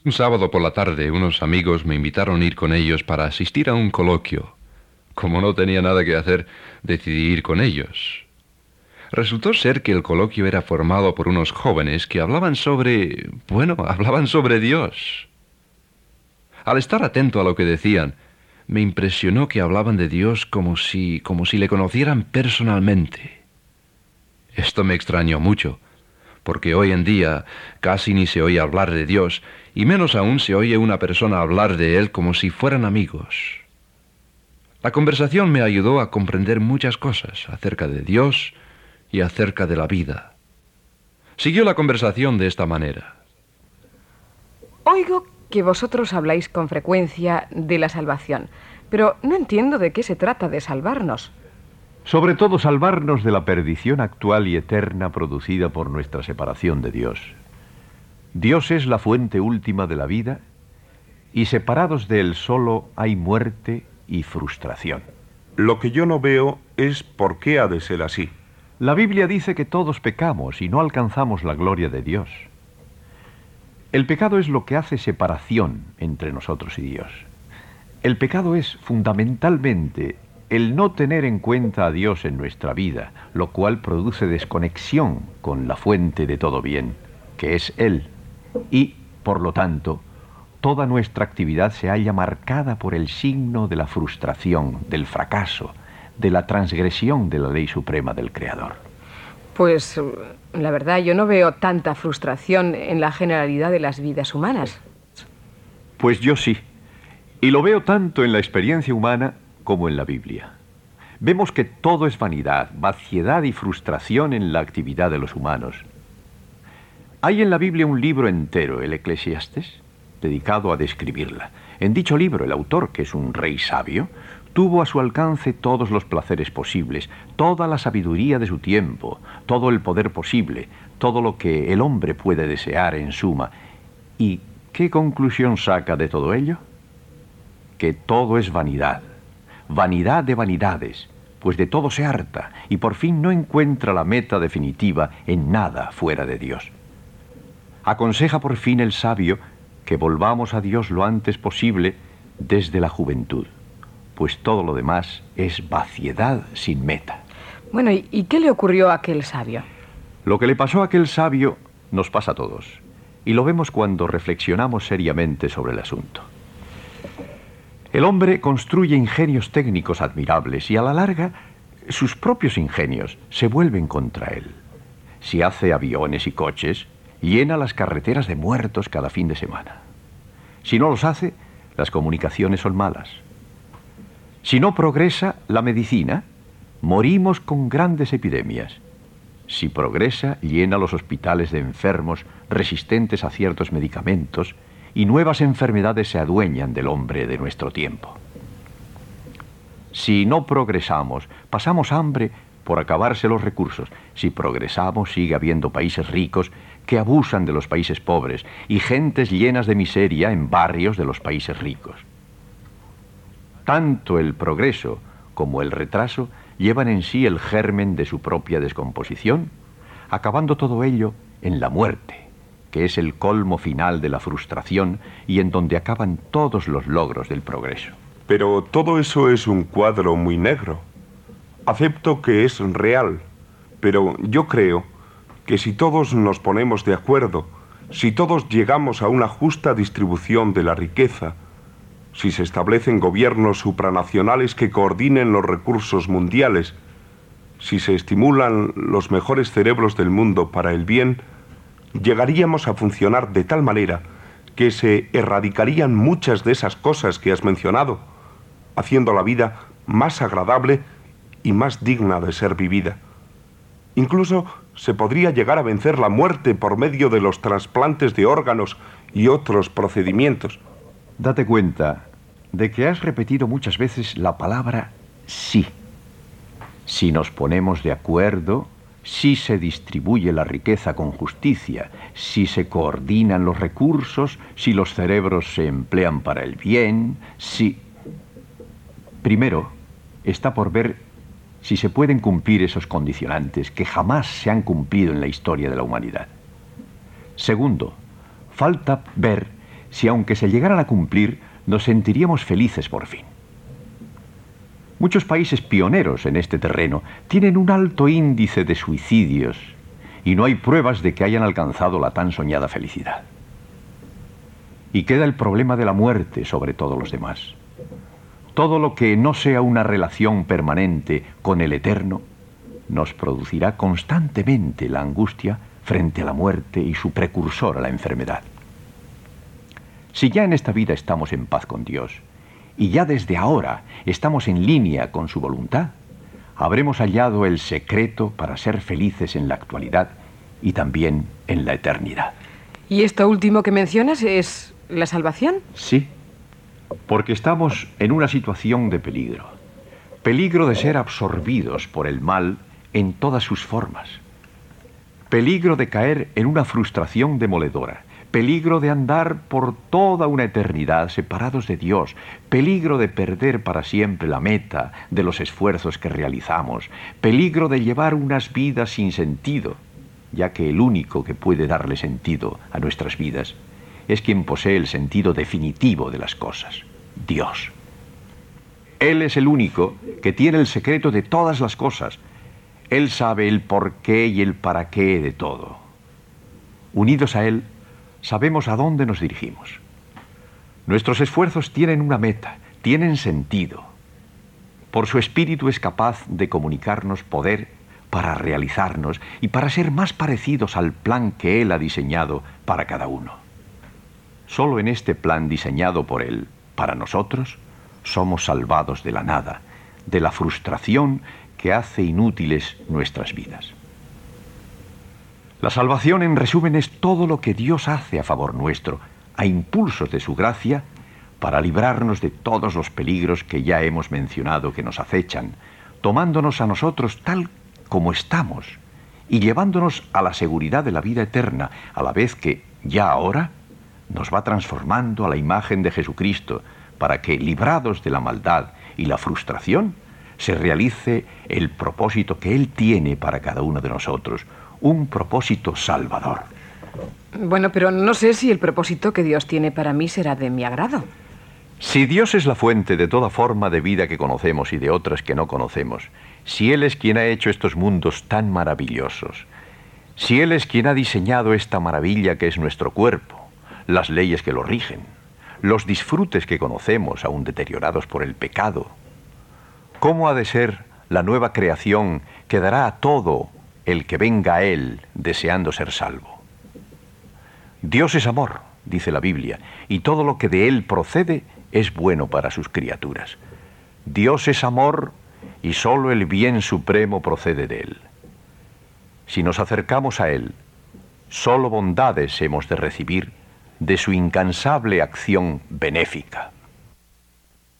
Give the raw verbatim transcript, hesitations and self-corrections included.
Un sábado por la tarde, unos amigos me invitaron a ir con ellos para asistir a un coloquio. Como no tenía nada que hacer, decidí ir con ellos. Resultó ser que el coloquio era formado por unos jóvenes que hablaban sobre... bueno, hablaban sobre Dios. Al estar atento a lo que decían, me impresionó que hablaban de Dios como si, como si le conocieran personalmente. Esto me extrañó mucho, porque hoy en día casi ni se oye hablar de Dios, y menos aún se oye una persona hablar de Él como si fueran amigos. La conversación me ayudó a comprender muchas cosas acerca de Dios y acerca de la vida. Siguió la conversación de esta manera. Oigo que vosotros habláis con frecuencia de la salvación, pero no entiendo de qué se trata de salvarnos. Sobre todo salvarnos de la perdición actual y eterna producida por nuestra separación de Dios. Dios es la fuente última de la vida y separados de Él solo hay muerte y frustración. Lo que yo no veo es por qué ha de ser así. La Biblia dice que todos pecamos y no alcanzamos la gloria de Dios. El pecado es lo que hace separación entre nosotros y Dios. El pecado es fundamentalmente el no tener en cuenta a Dios en nuestra vida, lo cual produce desconexión con la fuente de todo bien, que es Él. Y, por lo tanto, toda nuestra actividad se halla marcada por el signo de la frustración, del fracaso, de la transgresión de la ley suprema del Creador. Pues, la verdad, yo no veo tanta frustración en la generalidad de las vidas humanas. Pues yo sí, y lo veo tanto en la experiencia humana como en la Biblia. Vemos que todo es vanidad, vaciedad y frustración en la actividad de los humanos. Hay en la Biblia un libro entero, el Eclesiastés, dedicado a describirla. En dicho libro, el autor, que es un rey sabio, tuvo a su alcance todos los placeres posibles, toda la sabiduría de su tiempo, todo el poder posible, todo lo que el hombre puede desear en suma. ¿Y qué conclusión saca de todo ello? Que todo es vanidad, vanidad de vanidades, pues de todo se harta y por fin no encuentra la meta definitiva en nada fuera de Dios. Aconseja por fin el sabio que volvamos a Dios lo antes posible desde la juventud, pues todo lo demás es vaciedad sin meta. Bueno, ¿y, y qué le ocurrió a aquel sabio? Lo que le pasó a aquel sabio nos pasa a todos, y lo vemos cuando reflexionamos seriamente sobre el asunto. El hombre construye ingenios técnicos admirables y a la larga sus propios ingenios se vuelven contra él. Si hace aviones y coches, llena las carreteras de muertos cada fin de semana. Si no los hace, las comunicaciones son malas. Si no progresa la medicina, morimos con grandes epidemias. Si progresa, llena los hospitales de enfermos resistentes a ciertos medicamentos y nuevas enfermedades se adueñan del hombre de nuestro tiempo. Si no progresamos, pasamos hambre por acabarse los recursos. Si progresamos, sigue habiendo países ricos que abusan de los países pobres y gentes llenas de miseria en barrios de los países ricos. Tanto el progreso como el retraso llevan en sí el germen de su propia descomposición, acabando todo ello en la muerte, que es el colmo final de la frustración y en donde acaban todos los logros del progreso. Pero todo eso es un cuadro muy negro. Acepto que es real, pero yo creo que si todos nos ponemos de acuerdo, si todos llegamos a una justa distribución de la riqueza, si se establecen gobiernos supranacionales que coordinen los recursos mundiales, si se estimulan los mejores cerebros del mundo para el bien, llegaríamos a funcionar de tal manera que se erradicarían muchas de esas cosas que has mencionado, haciendo la vida más agradable y más digna de ser vivida. Incluso se podría llegar a vencer la muerte por medio de los trasplantes de órganos y otros procedimientos. Date cuenta de que has repetido muchas veces la palabra sí. Si nos ponemos de acuerdo, si se distribuye la riqueza con justicia, si se coordinan los recursos, si los cerebros se emplean para el bien, si... Primero, está por ver si se pueden cumplir esos condicionantes que jamás se han cumplido en la historia de la humanidad. Segundo, falta ver si aunque se llegaran a cumplir, nos sentiríamos felices por fin. Muchos países pioneros en este terreno tienen un alto índice de suicidios y no hay pruebas de que hayan alcanzado la tan soñada felicidad. Y queda el problema de la muerte sobre todos los demás. Todo lo que no sea una relación permanente con el eterno nos producirá constantemente la angustia frente a la muerte y su precursor a la enfermedad. Si ya en esta vida estamos en paz con Dios y ya desde ahora estamos en línea con su voluntad, habremos hallado el secreto para ser felices en la actualidad y también en la eternidad. ¿Y esto último que mencionas es la salvación? Sí, porque estamos en una situación de peligro. Peligro de ser absorbidos por el mal en todas sus formas. Peligro de caer en una frustración demoledora. Peligro de andar por toda una eternidad separados de Dios. Peligro de perder para siempre la meta de los esfuerzos que realizamos. Peligro de llevar unas vidas sin sentido, ya que el único que puede darle sentido a nuestras vidas es quien posee el sentido definitivo de las cosas, Dios. Él es el único que tiene el secreto de todas las cosas. Él sabe el porqué y el para qué de todo. Unidos a Él, sabemos a dónde nos dirigimos. Nuestros esfuerzos tienen una meta, tienen sentido. Por su espíritu es capaz de comunicarnos poder para realizarnos y para ser más parecidos al plan que Él ha diseñado para cada uno. Solo en este plan diseñado por Él, para nosotros, somos salvados de la nada, de la frustración que hace inútiles nuestras vidas. La salvación, en resumen, es todo lo que Dios hace a favor nuestro, a impulsos de su gracia, para librarnos de todos los peligros que ya hemos mencionado que nos acechan, tomándonos a nosotros tal como estamos y llevándonos a la seguridad de la vida eterna, a la vez que, ya ahora, nos va transformando a la imagen de Jesucristo, para que, librados de la maldad y la frustración, se realice el propósito que Él tiene para cada uno de nosotros, un propósito salvador. Bueno, pero no sé si el propósito que Dios tiene para mí será de mi agrado. Si Dios es la fuente de toda forma de vida que conocemos y de otras que no conocemos, si Él es quien ha hecho estos mundos tan maravillosos, si Él es quien ha diseñado esta maravilla que es nuestro cuerpo, las leyes que lo rigen, los disfrutes que conocemos aún deteriorados por el pecado, ¿cómo ha de ser la nueva creación que dará a todo el que venga a Él deseando ser salvo? Dios es amor, dice la Biblia, y todo lo que de Él procede es bueno para sus criaturas. Dios es amor y solo el bien supremo procede de Él. Si nos acercamos a Él, solo bondades hemos de recibir de su incansable acción benéfica.